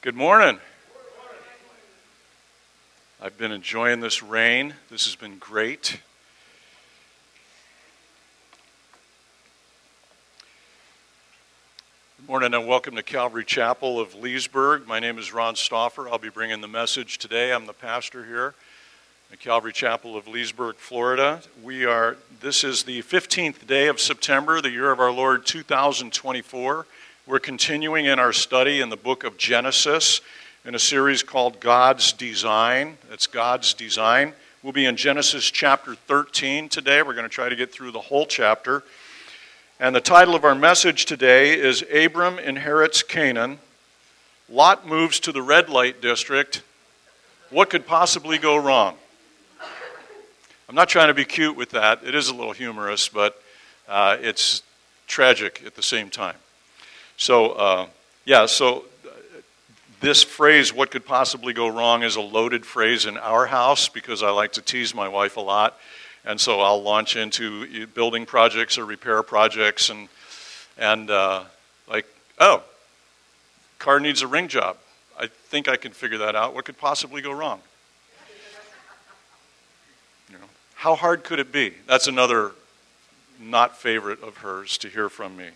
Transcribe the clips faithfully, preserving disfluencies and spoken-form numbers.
Good morning. I've been enjoying this rain. This has been great. Good morning and welcome to Calvary Chapel of Leesburg. My name is Ron Stauffer. I'll be bringing the message today. I'm the pastor here at Calvary Chapel of Leesburg, Florida. We are. This is the fifteenth day of September, the year of our Lord two thousand twenty-four. We're continuing in our study in the book of Genesis in a series called God's Design. It's God's Design. We'll be in Genesis chapter thirteen today. We're going to try to get through the whole chapter. And the title of our message today is Abram Inherits Canaan. Lot moves to the red light district. What could possibly go wrong? I'm not trying to be cute with that. It is a little humorous, but uh, it's tragic at the same time. So, uh, yeah, so this phrase, what could possibly go wrong, is a loaded phrase in our house because I like to tease my wife a lot. And so I'll launch into building projects or repair projects and, and uh, like, oh, car needs a ring job. I think I can figure that out. What could possibly go wrong? You know, how hard could it be? That's another not favorite of hers to hear from me.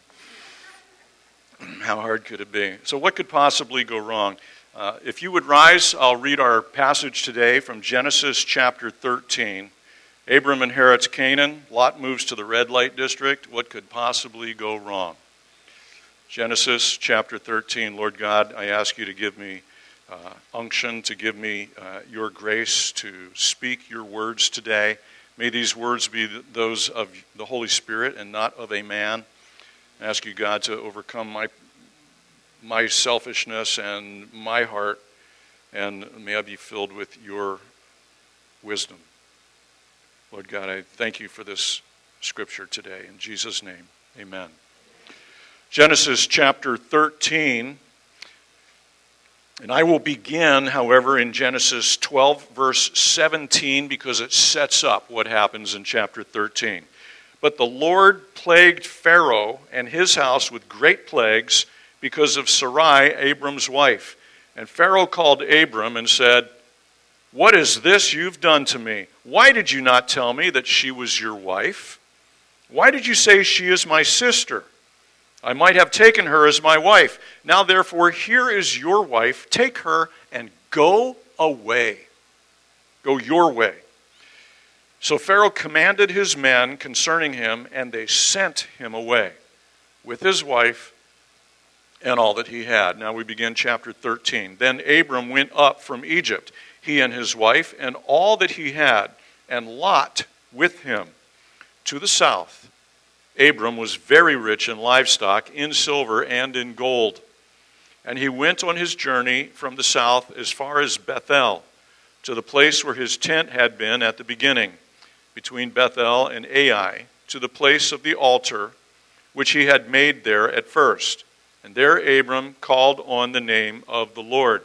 How hard could it be? So what could possibly go wrong? Uh, if you would rise, I'll read our passage today from Genesis chapter thirteen. Abram inherits Canaan. Lot moves to the red light district. What could possibly go wrong? Genesis chapter thirteen. Lord God, I ask you to give me uh, unction, to give me uh, your grace to speak your words today. May these words be those of the Holy Spirit and not of a man. I ask you, God, to overcome my my selfishness and my heart, and may I be filled with your wisdom. Lord God, I thank you for this scripture today. In Jesus' name, amen. Genesis chapter thirteen, and I will begin, however, in Genesis twelve, verse seventeen, because it sets up what happens in chapter thirteen. But the Lord plagued Pharaoh and his house with great plagues because of Sarai, Abram's wife. And Pharaoh called Abram and said, "What is this you've done to me? Why did you not tell me that she was your wife? Why did you say she is my sister? I might have taken her as my wife. Now therefore, here is your wife. Take her and go away. Go your way." So Pharaoh commanded his men concerning him, and they sent him away with his wife and all that he had. Now we begin chapter thirteen. Then Abram went up from Egypt, he and his wife, and all that he had, and Lot with him, to the south. Abram was very rich in livestock, in silver, and in gold. And he went on his journey from the south as far as Bethel, to the place where his tent had been at the beginning, between Bethel and Ai, to the place of the altar which he had made there at first. And there Abram called on the name of the Lord.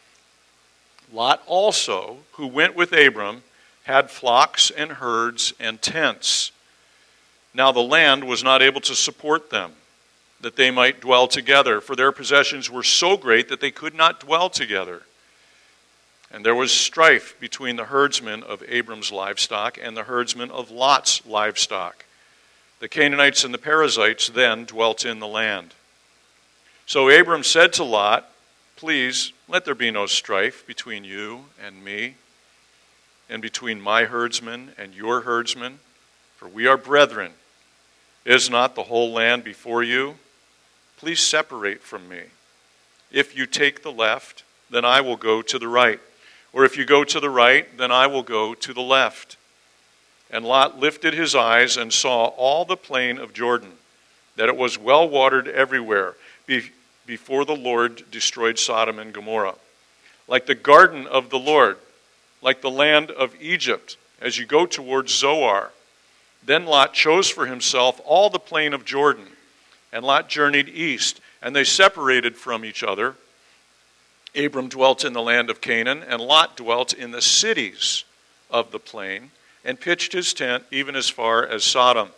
Lot also, who went with Abram, had flocks and herds and tents. Now the land was not able to support them, that they might dwell together, for their possessions were so great that they could not dwell together. And there was strife between the herdsmen of Abram's livestock and the herdsmen of Lot's livestock. The Canaanites and the Perizzites then dwelt in the land. So Abram said to Lot, "Please, let there be no strife between you and me, and between my herdsmen and your herdsmen, for we are brethren. Is not the whole land before you? Please separate from me. If you take the left, then I will go to the right. Or if you go to the right, then I will go to the left." And Lot lifted his eyes and saw all the plain of Jordan, that it was well watered everywhere, be- before the Lord destroyed Sodom and Gomorrah. Like the garden of the Lord, like the land of Egypt, as you go towards Zoar. Then Lot chose for himself all the plain of Jordan, and Lot journeyed east, and they separated from each other. Abram dwelt in the land of Canaan, and Lot dwelt in the cities of the plain, and pitched his tent even as far as Sodom.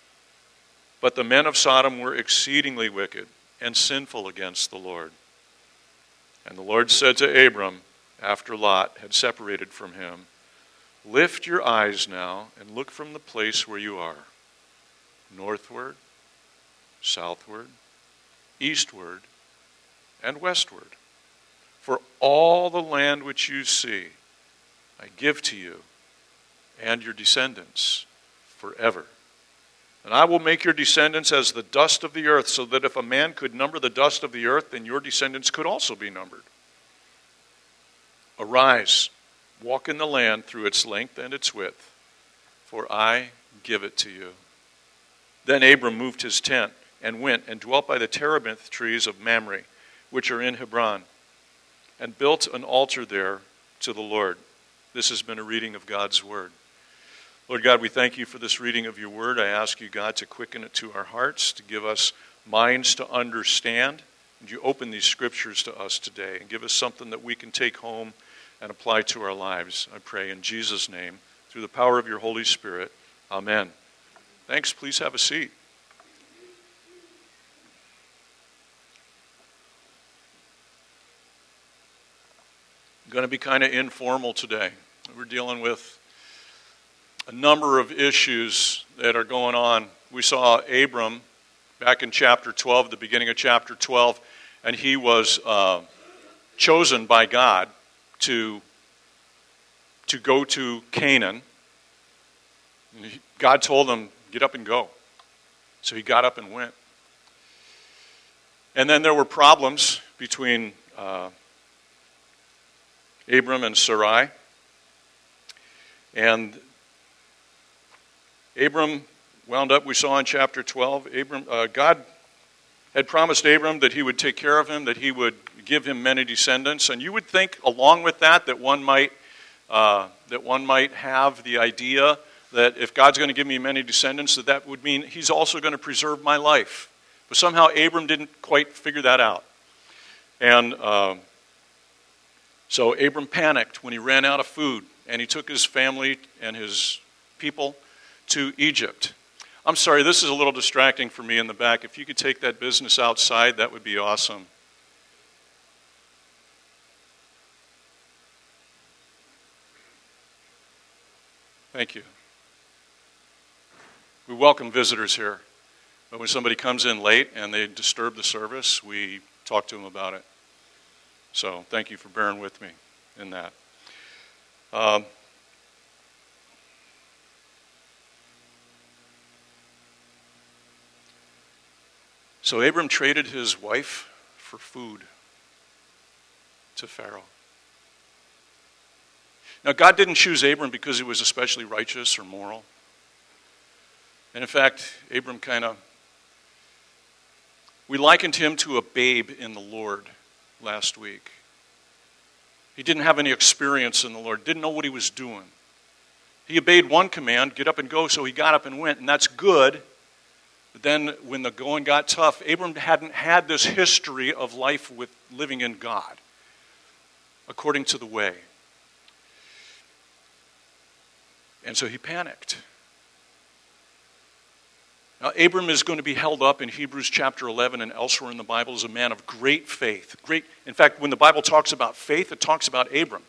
But the men of Sodom were exceedingly wicked and sinful against the Lord. And the Lord said to Abram, after Lot had separated from him, lift your eyes now and look from the place where you are, northward, southward, eastward, and westward. For all the land which you see, I give to you and your descendants forever. And I will make your descendants as the dust of the earth, so that if a man could number the dust of the earth, then your descendants could also be numbered. Arise, walk in the land through its length and its width, for I give it to you. Then Abram moved his tent and went and dwelt by the terebinth trees of Mamre, which are in Hebron, and built an altar there to the Lord. This has been a reading of God's word. Lord God, we thank you for this reading of your word. I ask you, God, to quicken it to our hearts, to give us minds to understand. And you open these scriptures to us today and give us something that we can take home and apply to our lives. I pray in Jesus' name, through the power of your Holy Spirit. Amen. Thanks. Please have a seat. Going to be kind of informal today. We're dealing with a number of issues that are going on. We saw Abram back in chapter twelve, the beginning of chapter twelve, and he was uh, chosen by God to, to go to Canaan. God told him, get up and go. So he got up and went. And then there were problems between uh, Abram and Sarai. And Abram wound up, we saw in chapter twelve, Abram, uh, God had promised Abram that he would take care of him, that he would give him many descendants. And you would think along with that that one might uh, that one might have the idea that if God's going to give me many descendants, that that would mean he's also going to preserve my life. But somehow Abram didn't quite figure that out. And uh, so Abram panicked when he ran out of food, and he took his family and his people to Egypt. I'm sorry, this is a little distracting for me in the back. If you could take that business outside, that would be awesome. Thank you. We welcome visitors here. But when somebody comes in late and they disturb the service, we talk to them about it. So thank you for bearing with me in that. Um, so Abram traded his wife for food to Pharaoh. Now, God didn't choose Abram because he was especially righteous or moral. And in fact, Abram kind of, we likened him to a babe in the Lord last week. He didn't have any experience in the Lord, didn't know what he was doing. He obeyed one command, get up and go, so he got up and went, and that's good. But then when the going got tough, Abram hadn't had this history of life with living in God, according to the way. And so he panicked. Now, Abram is going to be held up in Hebrews chapter eleven and elsewhere in the Bible as a man of great faith. Great, in fact, when the Bible talks about faith, it talks about Abram.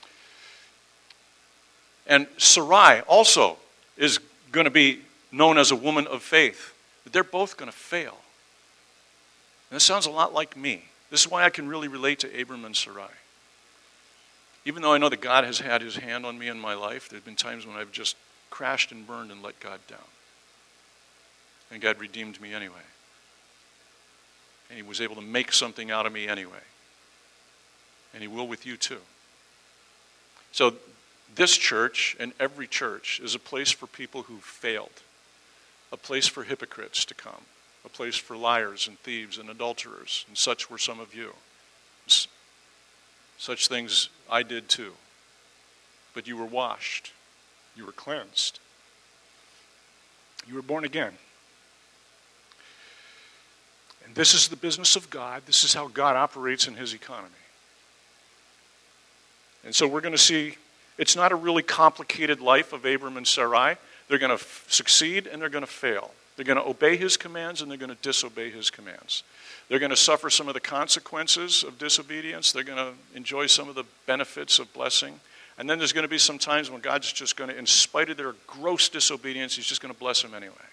And Sarai also is going to be known as a woman of faith. But they're both going to fail. And this sounds a lot like me. This is why I can really relate to Abram and Sarai. Even though I know that God has had his hand on me in my life, there have been times when I've just crashed and burned and let God down. And God redeemed me anyway. And he was able to make something out of me anyway. And he will with you too. So this church and every church is a place for people who failed. A place for hypocrites to come. A place for liars and thieves and adulterers. And such were some of you. Such things I did too. But you were washed. You were cleansed. You were born again. And this is the business of God. This is how God operates in his economy. And so we're going to see, it's not a really complicated life of Abram and Sarai. They're going to f- succeed and they're going to fail. They're going to obey his commands and they're going to disobey his commands. They're going to suffer some of the consequences of disobedience. They're going to enjoy some of the benefits of blessing. And then there's going to be some times when God's just going to, in spite of their gross disobedience, he's just going to bless them anyway.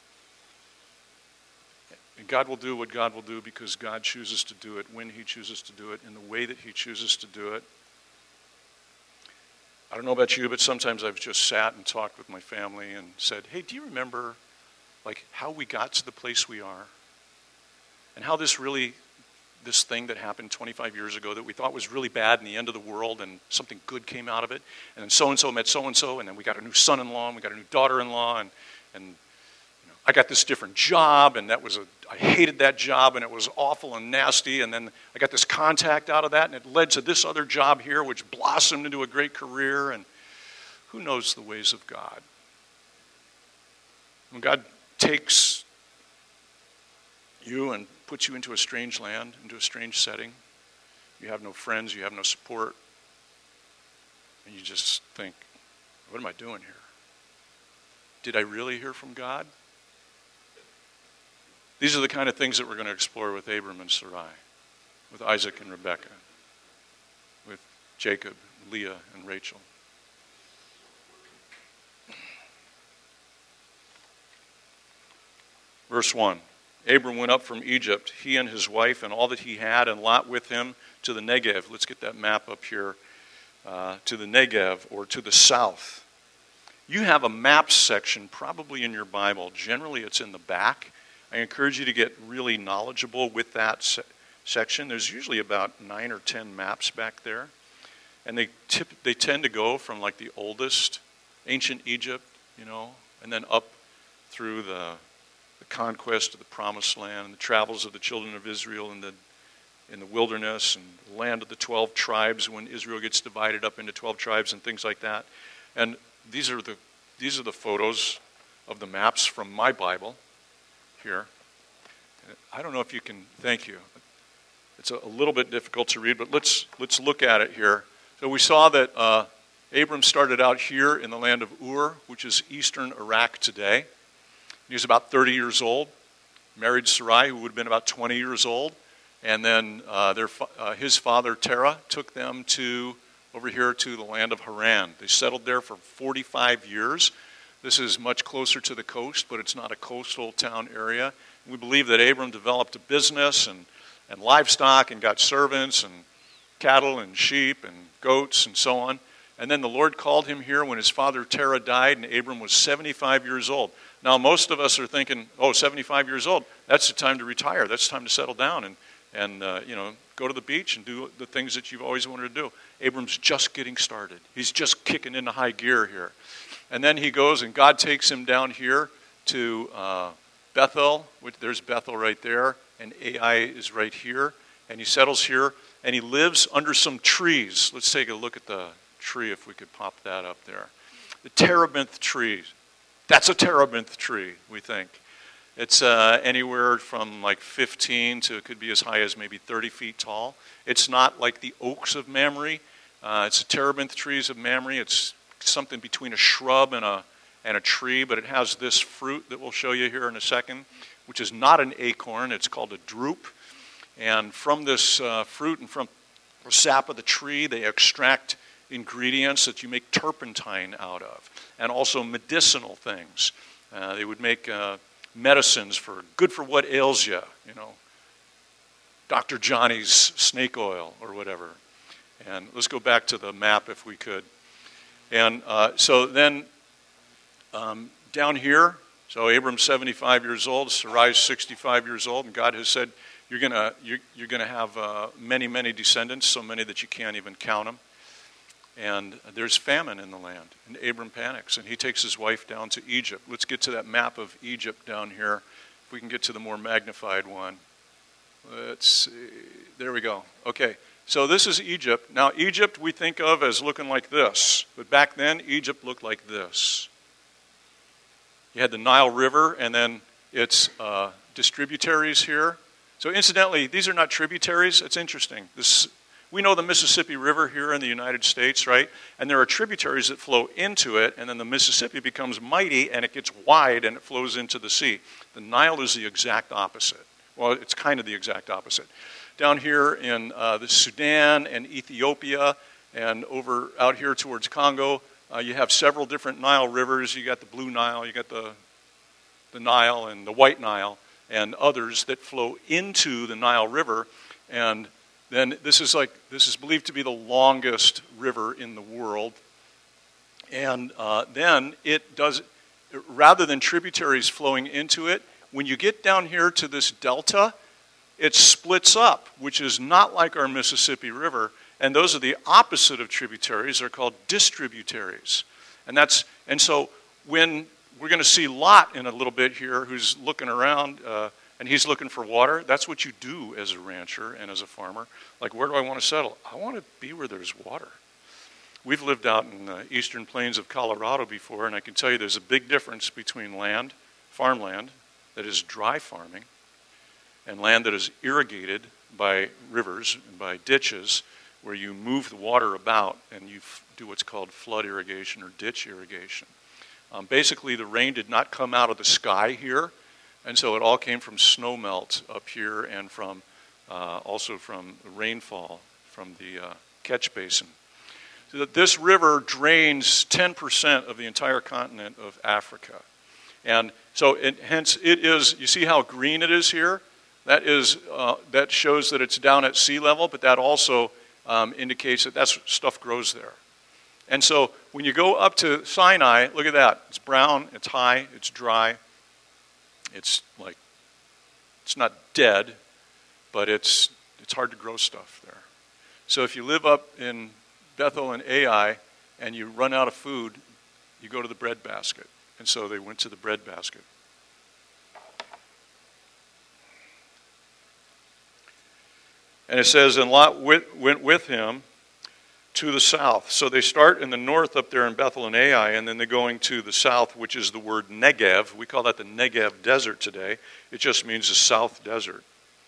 And God will do what God will do because God chooses to do it when he chooses to do it, in the way that he chooses to do it. I don't know about you, but sometimes I've just sat and talked with my family and said, hey, do you remember like how we got to the place we are? And how this really, this thing that happened twenty-five years ago that we thought was really bad and the end of the world and something good came out of it. And then so-and-so met so-and-so and then we got a new son-in-law and we got a new daughter-in-law and, and you know, I got this different job and that was a, I hated that job and it was awful and nasty. And then I got this contact out of that and it led to this other job here which blossomed into a great career. And who knows the ways of God? When God takes you and puts you into a strange land, into a strange setting, you have no friends, you have no support, and you just think, what am I doing here? Did I really hear from God? These are the kind of things that we're going to explore with Abram and Sarai, with Isaac and Rebekah, with Jacob, Leah, and Rachel. Verse one, Abram went up from Egypt, he and his wife and all that he had, and Lot with him, to the Negev. Let's get that map up here. Uh, to the Negev, or to the south. You have a map section probably in your Bible. Generally, it's in the back. I encourage you to get really knowledgeable with that se- section. There's usually about nine or ten maps back there. And they tip, they tend to go from like the oldest, ancient Egypt, you know, and then up through the the conquest of the promised land, and the travels of the children of Israel in the in the wilderness, and the land of the twelve tribes when Israel gets divided up into twelve tribes and things like that. And these are the these are the photos of the maps from my Bible here. I don't know if you can, thank you. It's a, a little bit difficult to read, but let's let's look at it here. So we saw that uh, Abram started out here in the land of Ur, which is eastern Iraq today. He was about thirty years old, married Sarai, who would have been about twenty years old. And then uh, their, uh, his father, Terah, took them to over here to the land of Haran. They settled there for forty-five years. This is much closer to the coast, but it's not a coastal town area. We believe that Abram developed a business and, and livestock and got servants and cattle and sheep and goats and so on. And then the Lord called him here when his father Terah died, and Abram was seventy-five years old. Now, most of us are thinking, oh, seventy-five years old, that's the time to retire. That's the time to settle down and, and uh, you know, go to the beach and do the things that you've always wanted to do. Abram's just getting started. He's just kicking into high gear here. And then he goes, and God takes him down here to uh, Bethel, which there's Bethel right there, and Ai is right here. And he settles here, and he lives under some trees. Let's take a look at the tree, if we could pop that up there. The terebinth tree. That's a terebinth tree, we think. It's uh, anywhere from like fifteen to it could be as high as maybe thirty feet tall. It's not like the oaks of Mamre. Uh, it's a terebinth trees of Mamre. It's something between a shrub and a and a tree, but it has this fruit that we'll show you here in a second, which is not an acorn. It's called a drupe. And from this uh, fruit and from the sap of the tree, they extract ingredients that you make turpentine out of, and also medicinal things. Uh, they would make uh, medicines for good for what ails you, you know, Doctor Johnny's snake oil or whatever. And let's go back to the map if we could. And uh, so then um, down here, so Abram's seventy-five years old, Sarai's sixty-five years old, and God has said you're gonna you're, you're gonna have uh, many many descendants, so many that you can't even count them. And there's famine in the land, and Abram panics, and he takes his wife down to Egypt. Let's get to that map of Egypt down here. If we can get to the more magnified one. Let's see. There we go. Okay, so this is Egypt. Now, Egypt we think of as looking like this, but back then, Egypt looked like this. You had the Nile River, and then its uh, distributaries here. So incidentally, these are not tributaries. It's interesting. This we know the Mississippi River here in the United States, right? And there are tributaries that flow into it, and then the Mississippi becomes mighty, and it gets wide, and it flows into the sea. The Nile is the exact opposite. Well, it's kind of the exact opposite. Down here in uh, the Sudan and Ethiopia, and over out here towards Congo, uh, you have several different Nile rivers. You got the Blue Nile, you got the the Nile and the White Nile, and others that flow into the Nile River. And then this is like this is believed to be the longest river in the world. And uh, then it does, rather than tributaries flowing into it, when you get down here to this delta, it splits up, which is not like our Mississippi River. And those are the opposite of tributaries. They're called distributaries. And that's and so when we're going to see Lot in a little bit here, who's looking around, uh, and he's looking for water. That's what you do as a rancher and as a farmer. Like, where do I want to settle? I want to be where there's water. We've lived out in the eastern plains of Colorado before, and I can tell you there's a big difference between land, farmland, that is dry farming, and land that is irrigated by rivers and by ditches, where you move the water about and you f- do what's called flood irrigation or ditch irrigation. Um, basically, the rain did not come out of the sky here, and so it all came from snow melt up here and from uh, also from rainfall from the uh, catch basin. So that this river drains ten percent of the entire continent of Africa. And so it, hence it is, you see how green it is here? That is uh, that shows that it's down at sea level, but that also um, indicates that that stuff grows there. And so when you go up to Sinai, look at that. It's brown, it's high, it's dry. It's like, it's not dead, but it's it's hard to grow stuff there. So if you live up in Bethel and Ai and you run out of food, you go to the bread basket. And so they went to the bread basket. And it says, and Lot went with him to the south. So they start in the north up there in Bethel and Ai, and then they're going to the south, which is the word Negev. We call that the Negev Desert today. It just means the South Desert.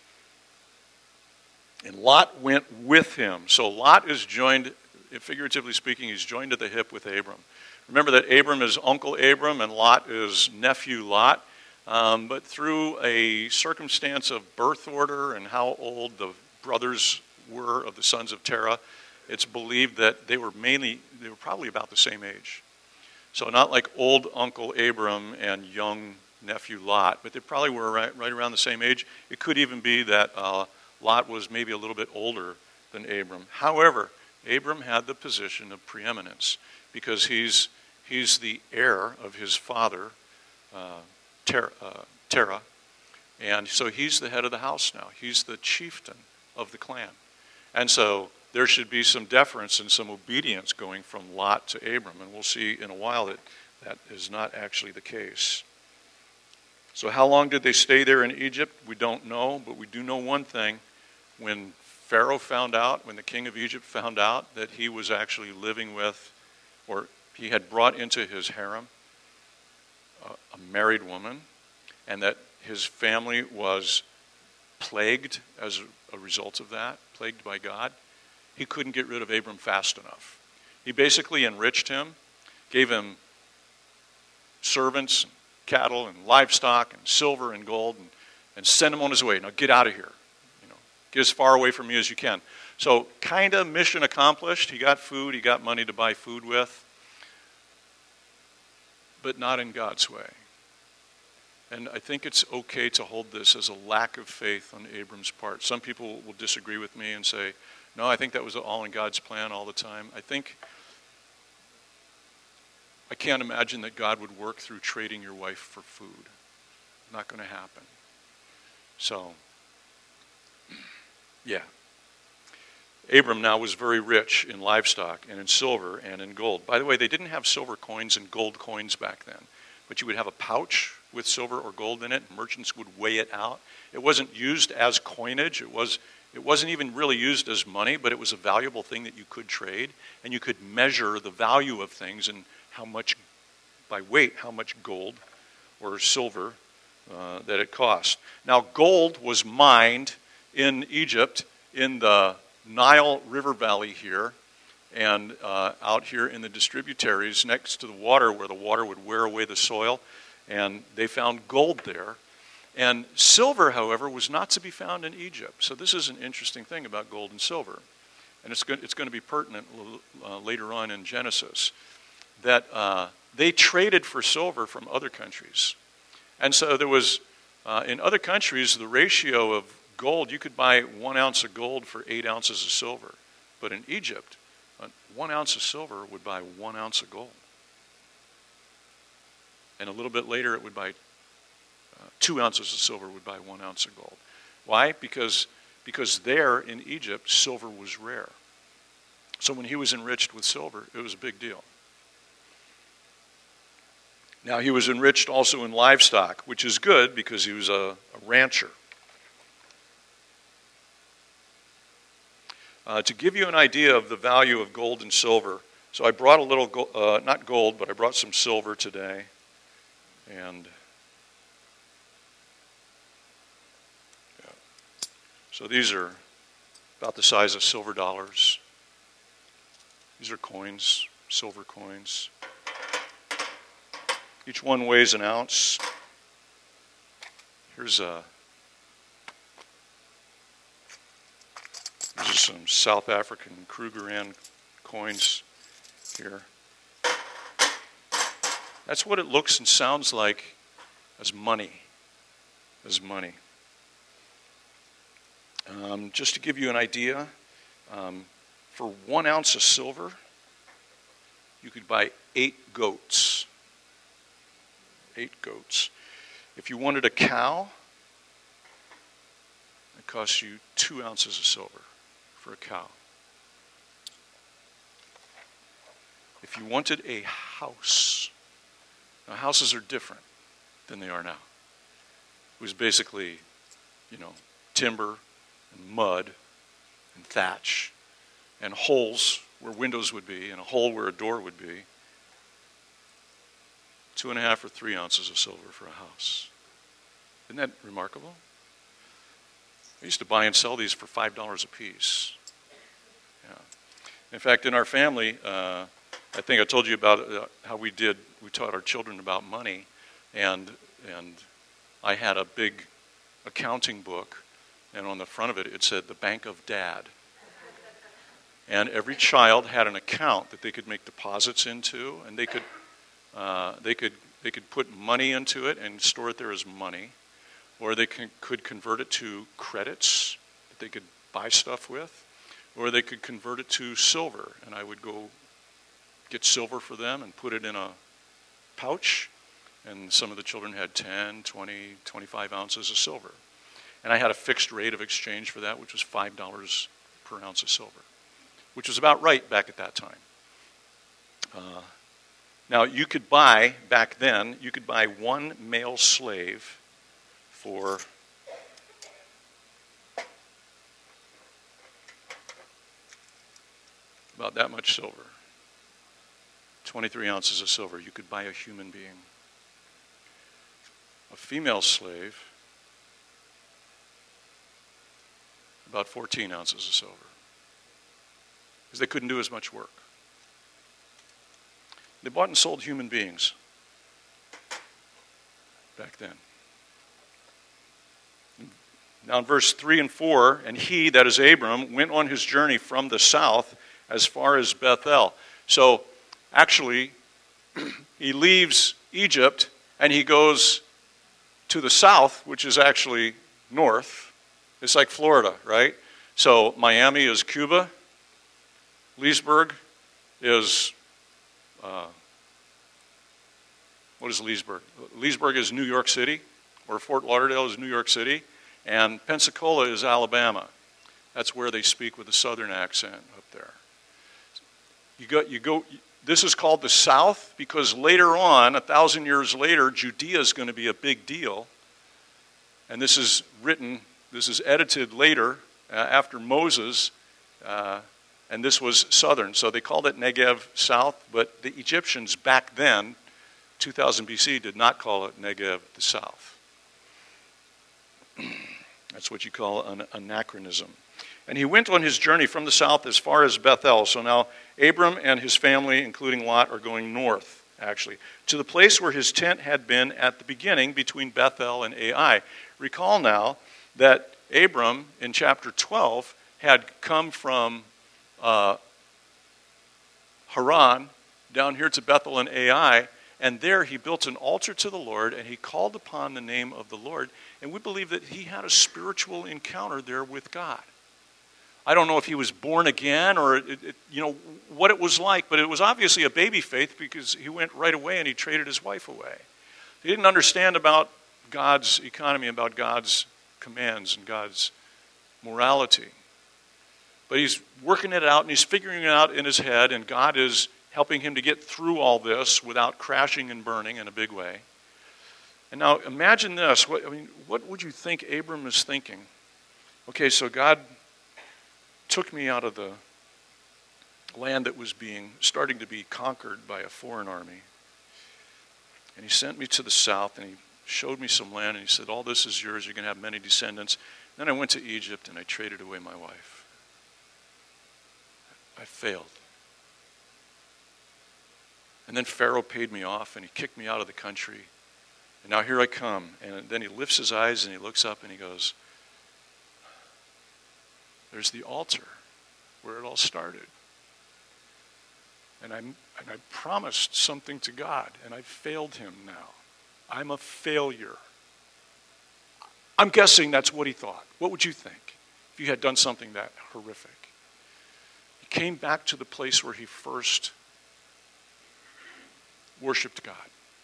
And Lot went with him. So Lot is joined, figuratively speaking, he's joined at the hip with Abram. Remember that Abram is Uncle Abram and Lot is nephew Lot. Um, but through a circumstance of birth order and how old the brothers were of the sons of Terah, it's believed that they were mainly, they were probably about the same age. So not like old Uncle Abram and young nephew Lot, but they probably were right, right around the same age. It could even be that uh, Lot was maybe a little bit older than Abram. However, Abram had the position of preeminence because he's he's the heir of his father, uh, Terah, uh, Terah, and so he's the head of the house now. He's the chieftain of the clan. And so there should be some deference and some obedience going from Lot to Abram. And we'll see in a while that that is not actually the case. So how long did they stay there in Egypt? We don't know, but we do know one thing. When Pharaoh found out, when the king of Egypt found out that he was actually living with, or he had brought into his harem a, a married woman, and that his family was plagued as a, a result of that, plagued by God, he couldn't get rid of Abram fast enough. He basically enriched him, gave him servants, and cattle, and livestock, and silver and gold, and, and sent him on his way. Now get out of here. You know, get as far away from me as you can. So kind of mission accomplished. He got food. He got money to buy food with. But not in God's way. And I think it's okay to hold this as a lack of faith on Abram's part. Some people will disagree with me and say, no, I think that was all in God's plan all the time. I think, I can't imagine that God would work through trading your wife for food. Not going to happen. So, yeah. Abram now was very rich in livestock and in silver and in gold. By the way, they didn't have silver coins and gold coins back then. But you would have a pouch with silver or gold in it. Merchants would weigh it out. It wasn't used as coinage. It was, it wasn't even really used as money, but it was a valuable thing that you could trade. And you could measure the value of things and how much, by weight, how much gold or silver uh, that it cost. Now, gold was mined in Egypt in the Nile River Valley here, and uh, out here in the distributaries next to the water where the water would wear away the soil, and they found gold there. And silver, however, was not to be found in Egypt. So this is an interesting thing about gold and silver. And it's going, it's going to be pertinent uh, later on in Genesis, that uh, they traded for silver from other countries. And so there was, uh, in other countries, the ratio of gold, you could buy one ounce of gold for eight ounces of silver. But in Egypt, uh, one ounce of silver would buy one ounce of gold. And a little bit later, it would buy uh, two ounces of silver would buy one ounce of gold. Why? Because, because there in Egypt, silver was rare. So when he was enriched with silver, it was a big deal. Now, he was enriched also in livestock, which is good because he was a, a rancher. Uh, to give you an idea of the value of gold and silver, so I brought a little, go- uh, not gold, but I brought some silver today. And yeah. So these are about the size of silver dollars. These are coins, silver coins. Each one weighs an ounce. Here's a These are some South African Krugerrand coins here. That's what it looks and sounds like as money. As money. Um, just to give you an idea, um, for one ounce of silver, you could buy eight goats. Eight goats. If you wanted a cow, it costs you two ounces of silver for a cow. If you wanted a house, now houses are different than they are now. It was basically, you know, timber and mud and thatch and holes where windows would be and a hole where a door would be. Two and a half or three ounces of silver for a house. Isn't that remarkable? I used to buy and sell these for five dollars a piece. Yeah. In fact, in our family, uh, I think I told you about uh, how we did, we taught our children about money, and and I had a big accounting book, and on the front of it, it said, the Bank of Dad. And every child had an account that they could make deposits into, and they could uh, they could they could put money into it and store it there as money, or they can, could convert it to credits that they could buy stuff with, or they could convert it to silver, and I would go get silver for them and put it in a pouch, and some of the children had ten, twenty, twenty-five ounces of silver. And I had a fixed rate of exchange for that, which was five dollars per ounce of silver, which was about right back at that time. Uh, now, you could buy, back then, you could buy one male slave for about that much silver. twenty-three ounces of silver. You could buy a human being. A female slave, about fourteen ounces of silver. Because they couldn't do as much work. They bought and sold human beings back then. Now in verse three and four, and he, that is Abram, went on his journey from the south as far as Bethel. So actually, he leaves Egypt and he goes to the south, which is actually north. It's like Florida, right? So Miami is Cuba. Leesburg is, uh, what is Leesburg? Leesburg is New York City, or Fort Lauderdale is New York City, and Pensacola is Alabama. That's where they speak with a southern accent up there. You go, you go. This is called the South because later on, a thousand years later, Judea is going to be a big deal. And this is written, this is edited later uh, after Moses, uh, and this was southern. So they called it Negev South, but the Egyptians back then, two thousand B C, did not call it Negev the South. That's what you call an anachronism. And he went on his journey from the south as far as Bethel. So now Abram and his family, including Lot, are going north, actually, to the place where his tent had been at the beginning between Bethel and Ai. Recall now that Abram, in chapter twelve, had come from uh, Haran down here to Bethel and Ai, and there he built an altar to the Lord, and he called upon the name of the Lord. And we believe that he had a spiritual encounter there with God. I don't know if he was born again or, it, it, you know, what it was like, but it was obviously a baby faith because he went right away and he traded his wife away. He didn't understand about God's economy, about God's commands and God's morality. But he's working it out and he's figuring it out in his head, and God is helping him to get through all this without crashing and burning in a big way. And now imagine this. What, I mean, what would you think Abram is thinking? Okay, so God took me out of the land that was being starting to be conquered by a foreign army. And he sent me to the south, and he showed me some land, and he said, all this is yours, you're going to have many descendants. Then I went to Egypt, and I traded away my wife. I failed. And then Pharaoh paid me off, and he kicked me out of the country. And now here I come. And then he lifts his eyes, and he looks up, and he goes, there's the altar where it all started. And, I'm, and I promised something to God, and I failed him now. I'm a failure. I'm guessing that's what he thought. What would you think if you had done something that horrific? He came back to the place where he first worshiped God.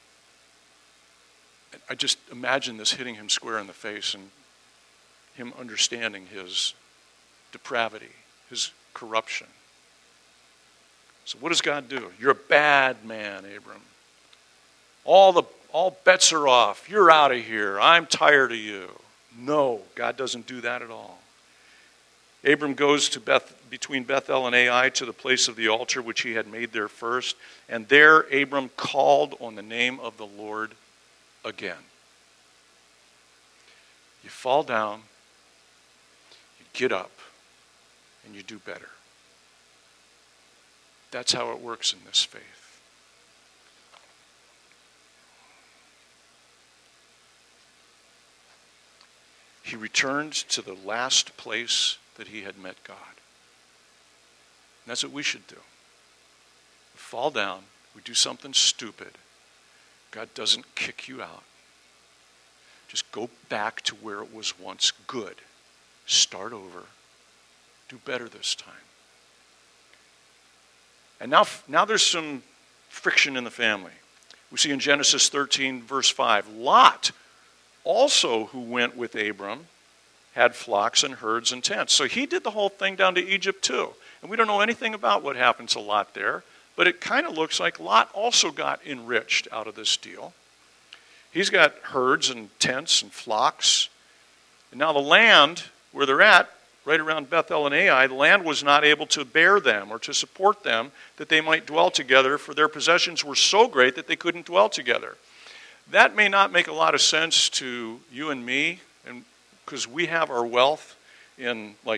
And I just imagine this hitting him square in the face and him understanding his depravity, his corruption. So what does God do? You're a bad man, Abram. All the all bets are off. You're out of here. I'm tired of you. No, God doesn't do that at all. Abram goes to Beth between Bethel and Ai to the place of the altar which he had made there first, and there Abram called on the name of the Lord again. You fall down, you get up, and you do better. That's how it works in this faith. He returned to the last place that he had met God. And that's what we should do. We fall down, we do something stupid. God doesn't kick you out. Just go back to where it was once good. Start over. Do better this time. And now, now there's some friction in the family. We see in Genesis thirteen, verse five, Lot also, who went with Abram, had flocks and herds and tents. So he did the whole thing down to Egypt too. And we don't know anything about what happened to Lot there, but it kind of looks like Lot also got enriched out of this deal. He's got herds and tents and flocks. And now the land where they're at, right around Bethel and Ai, the land was not able to bear them or to support them that they might dwell together, for their possessions were so great that they couldn't dwell together. That may not make a lot of sense to you and me, and because we have our wealth in, like,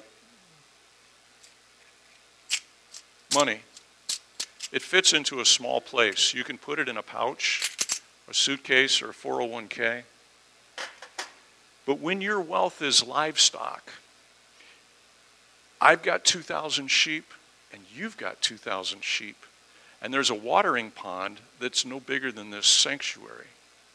money. It fits into a small place. You can put it in a pouch, a suitcase, or a four oh one k. But when your wealth is livestock, I've got two thousand sheep, and you've got two thousand sheep, and there's a watering pond that's no bigger than this sanctuary.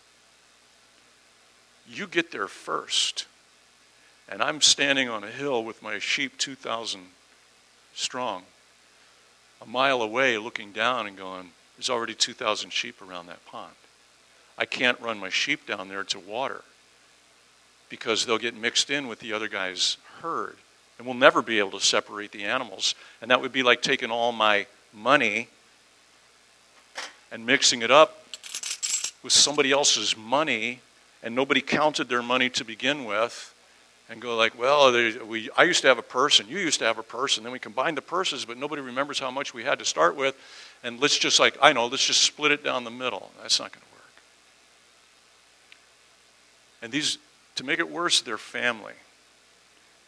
You get there first, and I'm standing on a hill with my sheep two thousand strong, a mile away looking down and going, there's already two thousand sheep around that pond. I can't run my sheep down there to water because they'll get mixed in with the other guy's herd, and we'll never be able to separate the animals. And that would be like taking all my money and mixing it up with somebody else's money, and nobody counted their money to begin with, and go like, well, we, I used to have a purse, and you used to have a purse, and then we combined the purses, but nobody remembers how much we had to start with, and let's just like, I know, let's just split it down the middle. That's not going to work. And these, to make it worse, they're family.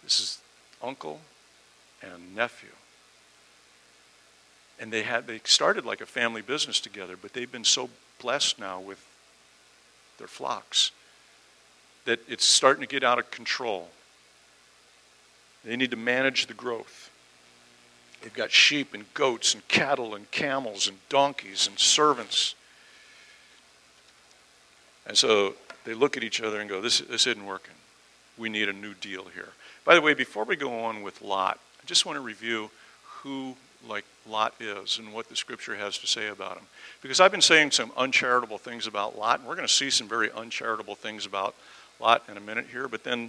This is uncle and nephew. And they had they started like a family business together, but they've been so blessed now with their flocks that it's starting to get out of control. They need to manage the growth. They've got sheep and goats and cattle and camels and donkeys and servants. And so they look at each other and go, this, this isn't working. We need a new deal here. By the way, before we go on with Lot, I just want to review who like Lot is and what the scripture has to say about him. Because I've been saying some uncharitable things about Lot, and we're going to see some very uncharitable things about Lot in a minute here, but then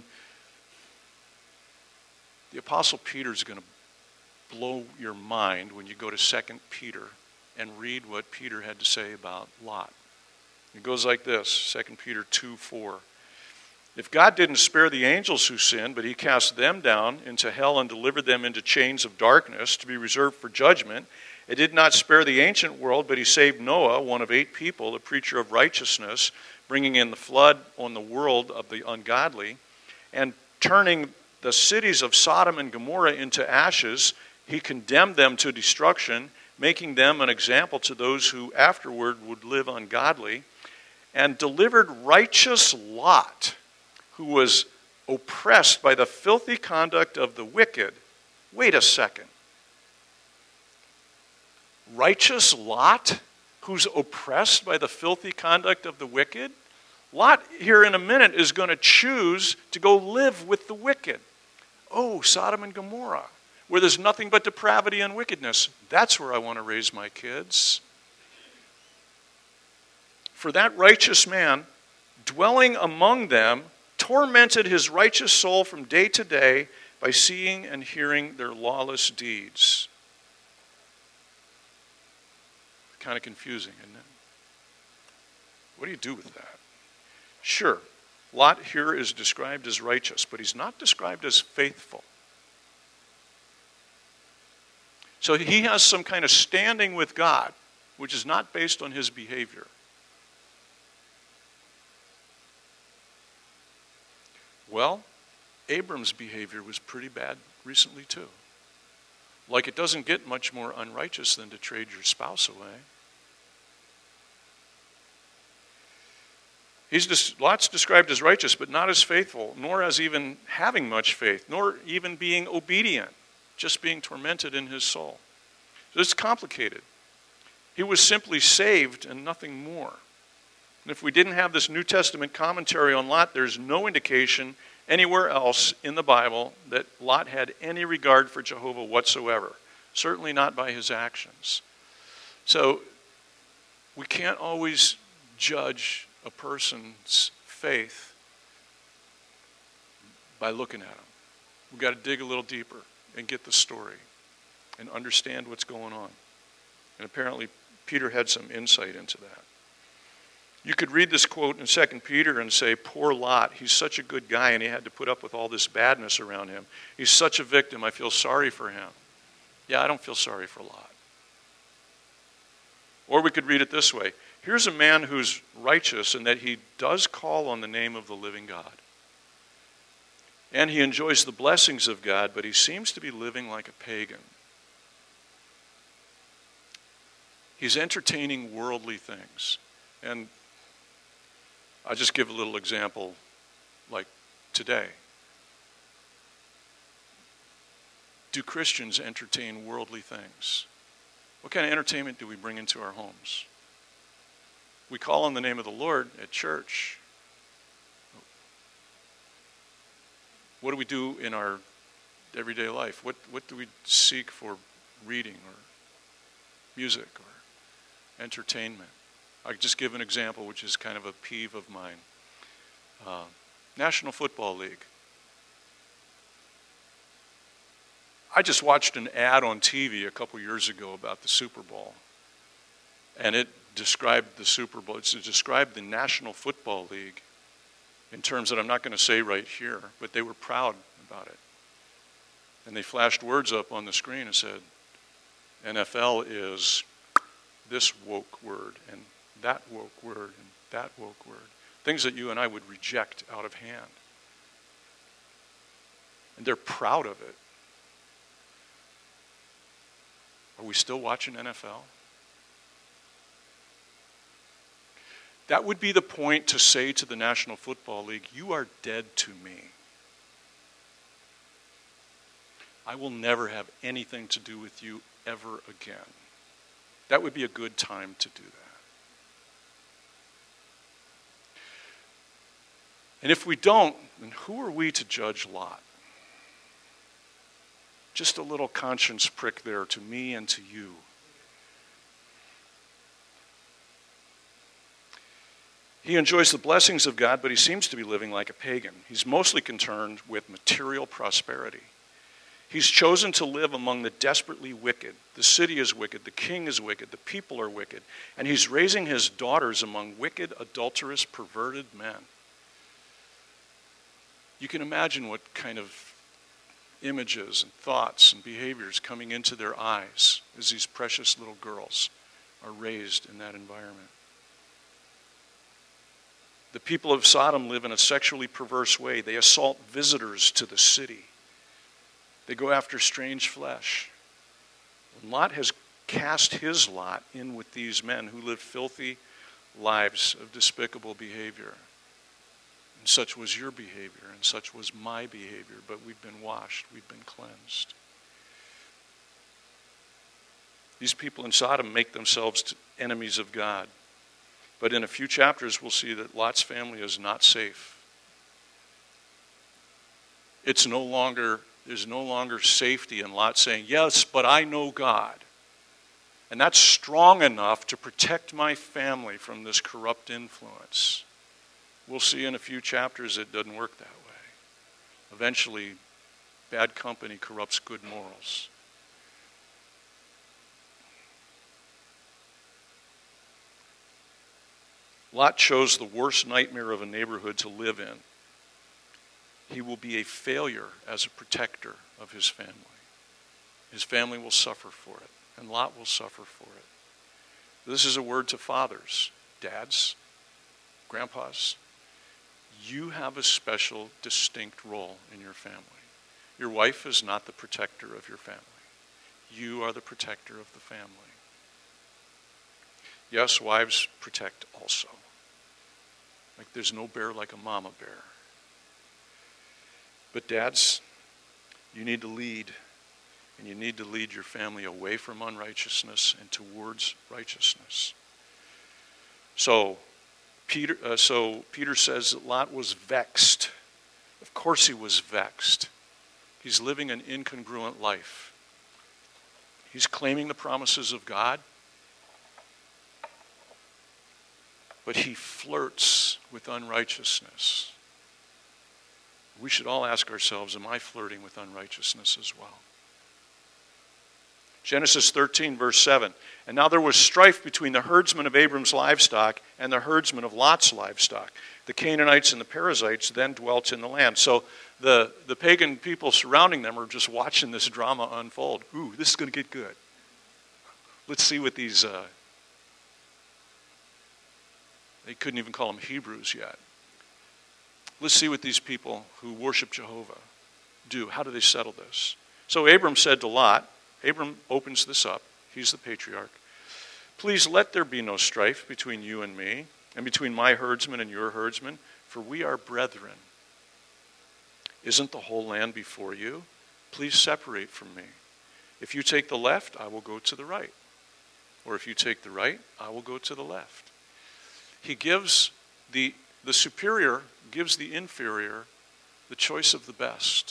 the Apostle Peter is going to blow your mind when you go to Second Peter and read what Peter had to say about Lot. It goes like this, Second Peter two four. If God didn't spare the angels who sinned, but he cast them down into hell and delivered them into chains of darkness to be reserved for judgment, it did not spare the ancient world, but he saved Noah, one of eight people, a preacher of righteousness, bringing in the flood on the world of the ungodly, and turning the cities of Sodom and Gomorrah into ashes. He condemned them to destruction, making them an example to those who afterward would live ungodly, and delivered righteous Lot, who was oppressed by the filthy conduct of the wicked. Wait a second. Righteous Lot, who's oppressed by the filthy conduct of the wicked? Lot, here in a minute, is going to choose to go live with the wicked. Oh, Sodom and Gomorrah, where there's nothing but depravity and wickedness. That's where I want to raise my kids. For that righteous man, dwelling among them, tormented his righteous soul from day to day by seeing and hearing their lawless deeds. Kind of confusing, isn't it? What do you do with that? Sure, Lot here is described as righteous, but he's not described as faithful. So he has some kind of standing with God, which is not based on his behavior. Well, Abram's behavior was pretty bad recently too. Like it doesn't get much more unrighteous than to trade your spouse away. He's just, Lot's described as righteous, but not as faithful, nor as even having much faith, nor even being obedient, just being tormented in his soul. So it's complicated. He was simply saved and nothing more. And if we didn't have this New Testament commentary on Lot, there's no indication anywhere else in the Bible that Lot had any regard for Jehovah whatsoever. Certainly not by his actions. So we can't always judge a person's faith by looking at them. We've got to dig a little deeper and get the story and understand what's going on. And apparently Peter had some insight into that. You could read this quote in Second Peter and say, poor Lot, he's such a good guy and he had to put up with all this badness around him. He's such a victim, I feel sorry for him. Yeah, I don't feel sorry for Lot. Or we could read it this way. Here's a man who's righteous in that he does call on the name of the living God. And he enjoys the blessings of God, but he seems to be living like a pagan. He's entertaining worldly things. And I'll just give a little example like today. Do Christians entertain worldly things? What kind of entertainment do we bring into our homes? We call on the name of the Lord at church. What do we do in our everyday life? What, what do we seek for reading or music or entertainment? I'll just give an example, which is kind of a peeve of mine. Uh, National Football League. I just watched an ad on T V a couple years ago about the Super Bowl. And it described the Super Bowl. It described the National Football League in terms that I'm not going to say right here, but they were proud about it. And they flashed words up on the screen and said, N F L is this woke word and that woke word and that woke word. Things that you and I would reject out of hand. And they're proud of it. Are we still watching N F L? That would be the point to say to the National Football League, you are dead to me. I will never have anything to do with you ever again. That would be a good time to do that. And if we don't, then who are we to judge Lot? Just a little conscience prick there to me and to you. He enjoys the blessings of God, but he seems to be living like a pagan. He's mostly concerned with material prosperity. He's chosen to live among the desperately wicked. The city is wicked, the king is wicked, the people are wicked, and he's raising his daughters among wicked, adulterous, perverted men. You can imagine what kind of images and thoughts and behaviors coming into their eyes as these precious little girls are raised in that environment. The people of Sodom live in a sexually perverse way. They assault visitors to the city. They go after strange flesh. And Lot has cast his lot in with these men who live filthy lives of despicable behavior. And such was your behavior, and such was my behavior, but we've been washed, we've been cleansed. These people in Sodom make themselves enemies of God. But in a few chapters, we'll see that Lot's family is not safe. It's no longer, there's no longer safety in Lot saying, yes, but I know God. And that's strong enough to protect my family from this corrupt influence. We'll see in a few chapters it doesn't work that way. Eventually, bad company corrupts good morals. Lot chose the worst nightmare of a neighborhood to live in. He will be a failure as a protector of his family. His family will suffer for it, and Lot will suffer for it. This is a word to fathers, dads, grandpas. You have a special, distinct role in your family. Your wife is not the protector of your family. You are the protector of the family. Yes, wives protect also. Like there's no bear like a mama bear. But dads, you need to lead. And you need to lead your family away from unrighteousness and towards righteousness. So, Peter, uh, so Peter says that Lot was vexed. Of course he was vexed. He's living an incongruent life. He's claiming the promises of God, but he flirts with unrighteousness. We should all ask ourselves, am I flirting with unrighteousness as well? Genesis thirteen, verse seven. And now there was strife between the herdsmen of Abram's livestock and the herdsmen of Lot's livestock. The Canaanites and the Perizzites then dwelt in the land. So the, the pagan people surrounding them are just watching this drama unfold. Ooh, this is going to get good. Let's see what these, uh, they couldn't even call them Hebrews yet. Let's see what these people who worship Jehovah do. How do they settle this? So Abram said to Lot, Abram opens this up. He's the patriarch. Please let there be no strife between you and me, and between my herdsmen and your herdsmen, for we are brethren. Isn't the whole land before you? Please separate from me. If you take the left, I will go to the right. Or if you take the right, I will go to the left. He gives the, the superior, gives the inferior the choice of the best.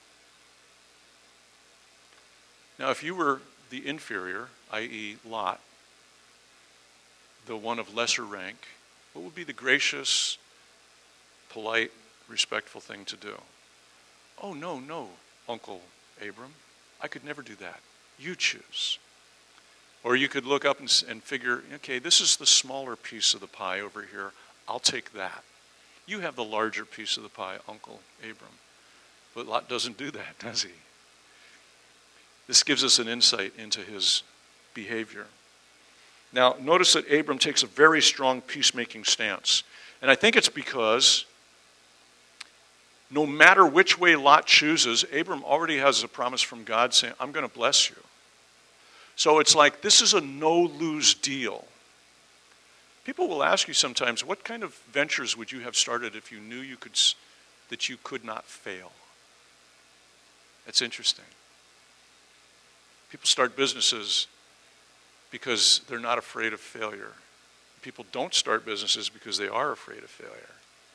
Now, if you were the inferior, that is. Lot, the one of lesser rank, what would be the gracious, polite, respectful thing to do? Oh, no, no, Uncle Abram. I could never do that. You choose. Or you could look up and, and figure, okay, this is the smaller piece of the pie over here. I'll take that. You have the larger piece of the pie, Uncle Abram. But Lot doesn't do that, does he? This gives us an insight into his behavior. Now, notice that Abram takes a very strong peacemaking stance. And I think it's because no matter which way Lot chooses, Abram already has a promise from God saying, I'm going to bless you. So it's like, this is a no-lose deal. People will ask you sometimes, what kind of ventures would you have started if you knew you could, that you could not fail? That's interesting. People start businesses because they're not afraid of failure. People don't start businesses because they are afraid of failure.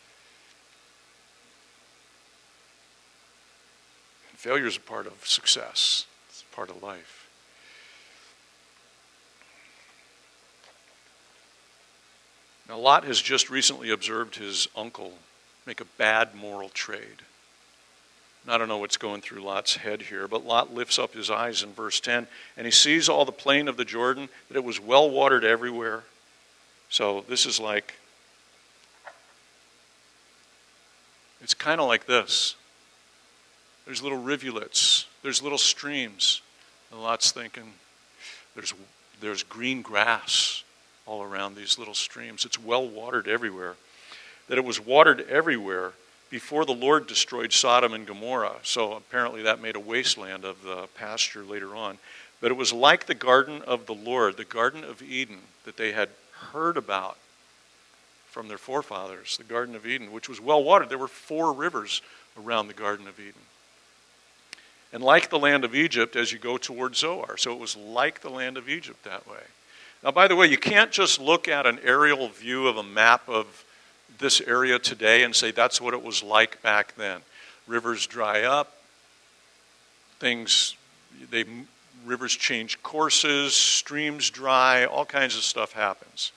And failure is a part of success. It's a part of life. Now, Lot has just recently observed his uncle make a bad moral trade. And I don't know what's going through Lot's head here, but Lot lifts up his eyes in verse ten, and he sees all the plain of the Jordan, that it was well watered everywhere. So this is like, it's kind of like this. There's little rivulets, there's little streams, and Lot's thinking, there's there's green grass all around these little streams. It's well watered everywhere. That it was watered everywhere before the Lord destroyed Sodom and Gomorrah. So apparently that made a wasteland of the pasture later on. But it was like the garden of the Lord, the Garden of Eden, that they had heard about from their forefathers, the Garden of Eden, which was well watered. There were four rivers around the Garden of Eden. And like the land of Egypt as you go toward Zoar. So it was like the land of Egypt that way. Now, by the way, you can't just look at an aerial view of a map of this area today and say that's what it was like back then. Rivers dry up, things, they rivers change courses, streams dry, all kinds of stuff happens.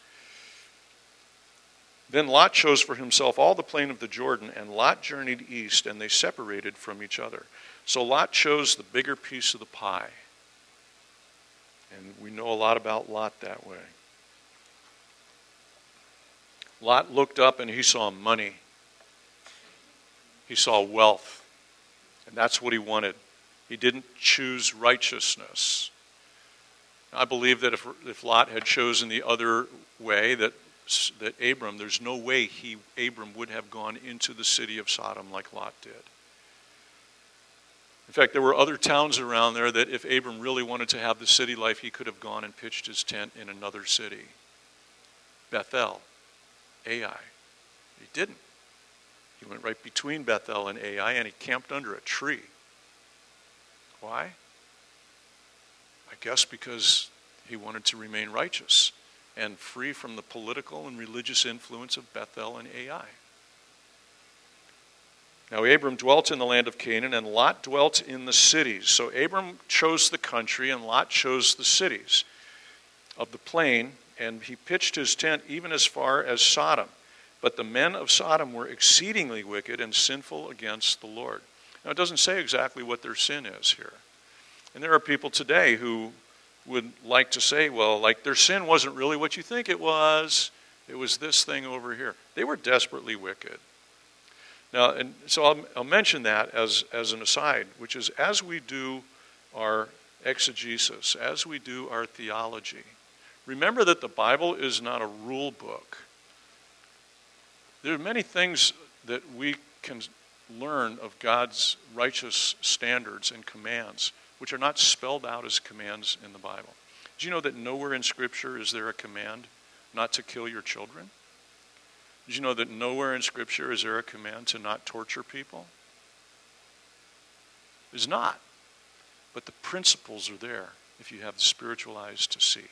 Then Lot chose for himself all the plain of the Jordan, and Lot journeyed east, and they separated from each other. So Lot chose the bigger piece of the pie. And we know a lot about Lot that way. Lot looked up and he saw money. He saw wealth. And that's what he wanted. He didn't choose righteousness. I believe that if, if Lot had chosen the other way, that, that Abram, there's no way he, Abram would have gone into the city of Sodom like Lot did. In fact, there were other towns around there that if Abram really wanted to have the city life, he could have gone and pitched his tent in another city. Bethel, Ai. He didn't. He went right between Bethel and Ai, and he camped under a tree. Why? I guess because he wanted to remain righteous and free from the political and religious influence of Bethel and Ai. Now Abram dwelt in the land of Canaan, and Lot dwelt in the cities. So Abram chose the country, and Lot chose the cities of the plain, and he pitched his tent even as far as Sodom. But the men of Sodom were exceedingly wicked and sinful against the Lord. Now it doesn't say exactly what their sin is here. And there are people today who would like to say, well, like their sin wasn't really what you think it was. It was this thing over here. They were desperately wicked. Now, and so I'll, I'll mention that as, as an aside, which is as we do our exegesis, as we do our theology, remember that the Bible is not a rule book. There are many things that we can learn of God's righteous standards and commands, which are not spelled out as commands in the Bible. Do you know that nowhere in Scripture is there a command not to kill your children? Did you know that nowhere in Scripture is there a command to not torture people? There's not. But the principles are there if you have the spiritual eyes to see.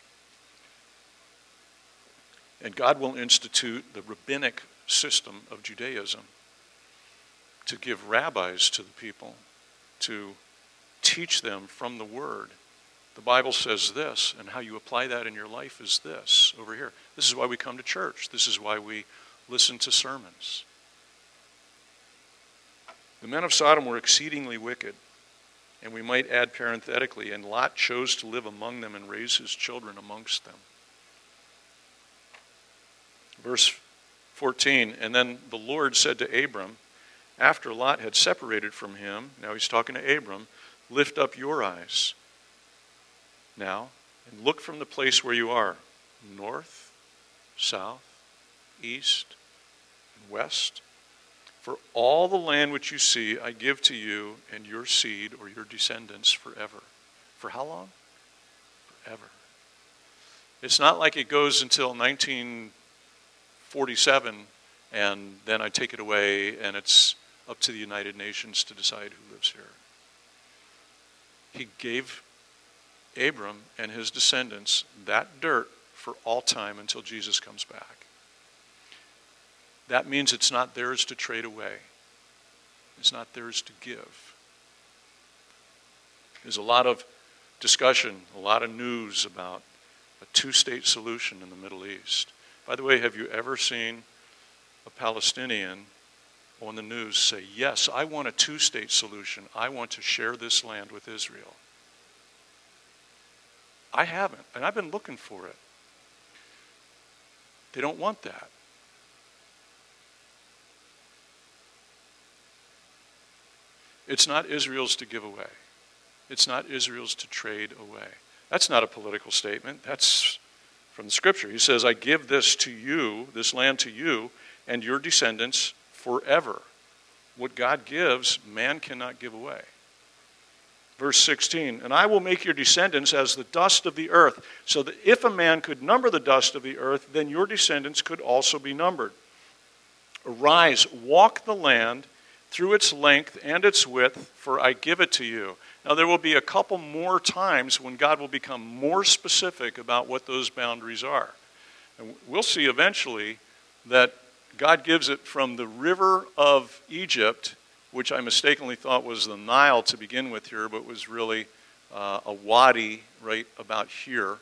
And God will institute the rabbinic system of Judaism to give rabbis to the people, to teach them from the Word. The Bible says this, and how you apply that in your life is this over here. This is why we come to church. This is why we listen to sermons. The men of Sodom were exceedingly wicked, and we might add parenthetically, and Lot chose to live among them and raise his children amongst them. Verse fourteen, and then the Lord said to Abram, after Lot had separated from him, now he's talking to Abram, lift up your eyes now and look from the place where you are, north, south, east, and west. For all the land which you see, I give to you and your seed or your descendants forever. For how long? Forever. It's not like it goes until nineteen forty-seven and then I take it away and it's up to the United Nations to decide who lives here. He gave Abram and his descendants that dirt for all time until Jesus comes back. That means it's not theirs to trade away. It's not theirs to give. There's a lot of discussion, a lot of news about a two-state solution in the Middle East. By the way, have you ever seen a Palestinian on the news say, yes, I want a two-state solution. I want to share this land with Israel? I haven't, and I've been looking for it. They don't want that. It's not Israel's to give away. It's not Israel's to trade away. That's not a political statement. That's from the scripture. He says, I give this to you, this land to you, and your descendants forever. What God gives, man cannot give away. Verse sixteen, and I will make your descendants as the dust of the earth, so that if a man could number the dust of the earth, then your descendants could also be numbered. Arise, walk the land through its length and its width, for I give it to you. Now there will be a couple more times when God will become more specific about what those boundaries are. And we'll see eventually that God gives it from the river of Egypt, which I mistakenly thought was the Nile to begin with here, but was really uh, a wadi right about here.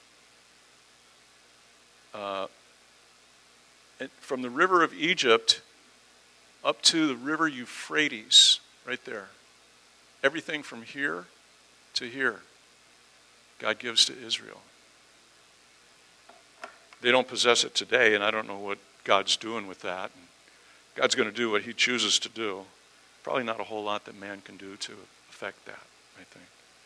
Uh, from the river of Egypt up to the river Euphrates, right there. Everything from here to here, God gives to Israel. They don't possess it today, and I don't know what God's doing with that. God's going to do what he chooses to do. Probably not a whole lot that man can do to affect that, I think.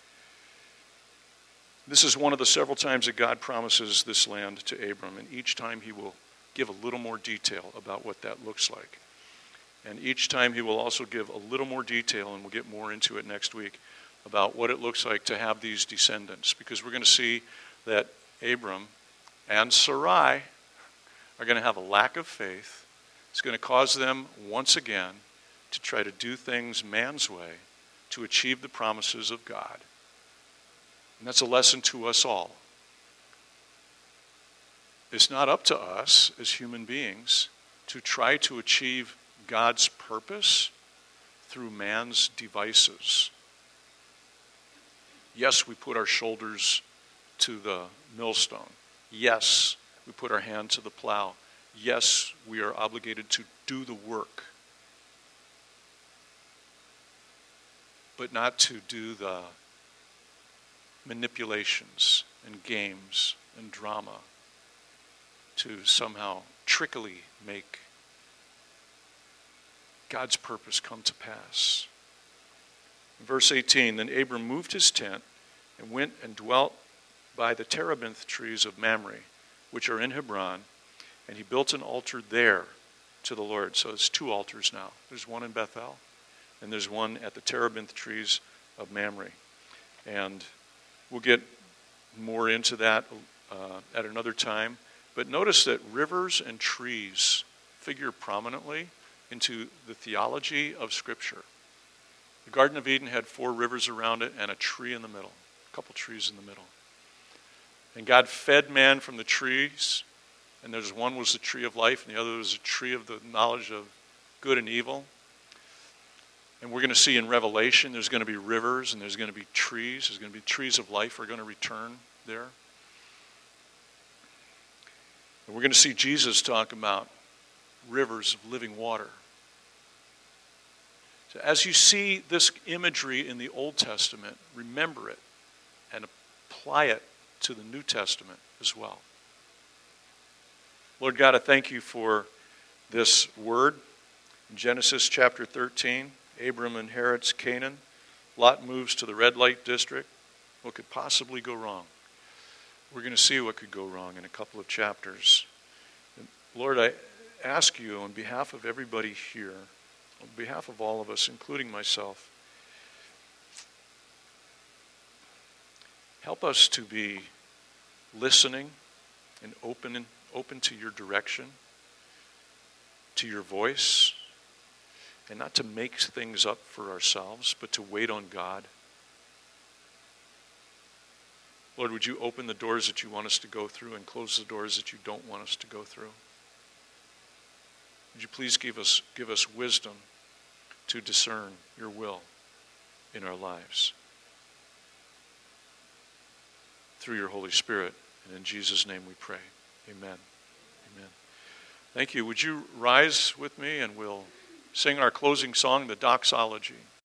This is one of the several times that God promises this land to Abram, and each time he will give a little more detail about what that looks like. And each time he will also give a little more detail, and we'll get more into it next week, about what it looks like to have these descendants. Because we're going to see that Abram and Sarai are going to have a lack of faith. It's going to cause them once again to try to do things man's way to achieve the promises of God. And that's a lesson to us all. It's not up to us as human beings to try to achieve God's purpose through man's devices. Yes, we put our shoulders to the millstone. Yes, we put our hand to the plow. Yes, we are obligated to do the work, but not to do the manipulations and games and drama to somehow trickily make God's purpose come to pass. Verse eighteen, then Abram moved his tent and went and dwelt by the terebinth trees of Mamre, which are in Hebron, and he built an altar there to the Lord. So it's two altars now. There's one in Bethel, and there's one at the terebinth trees of Mamre. And we'll get more into that uh, at another time. But notice that rivers and trees figure prominently into the theology of Scripture. The Garden of Eden had four rivers around it and a tree in the middle, a couple trees in the middle. And God fed man from the trees, and there's one was the tree of life, and the other was a tree of the knowledge of good and evil. And we're going to see in Revelation there's going to be rivers and there's going to be trees. There's going to be trees of life are going to return there. And we're going to see Jesus talk about rivers of living water. So as you see this imagery in the Old Testament, remember it and apply it to the New Testament as well. Lord God, I thank you for this word. In Genesis chapter thirteen, Abram inherits Canaan. Lot moves to the red light district. What could possibly go wrong? We're going to see what could go wrong in a couple of chapters. And Lord, I ask you on behalf of everybody here on behalf of all of us, including myself, help us to be listening and open, open to your direction, to your voice, and not to make things up for ourselves, but to wait on God. Lord, would you open the doors that you want us to go through and close the doors that you don't want us to go through? Would you please give us, give us wisdom to discern your will in our lives through your Holy Spirit. And in Jesus' name we pray. Amen. Amen. Thank you. Would you rise with me and we'll sing our closing song, the doxology.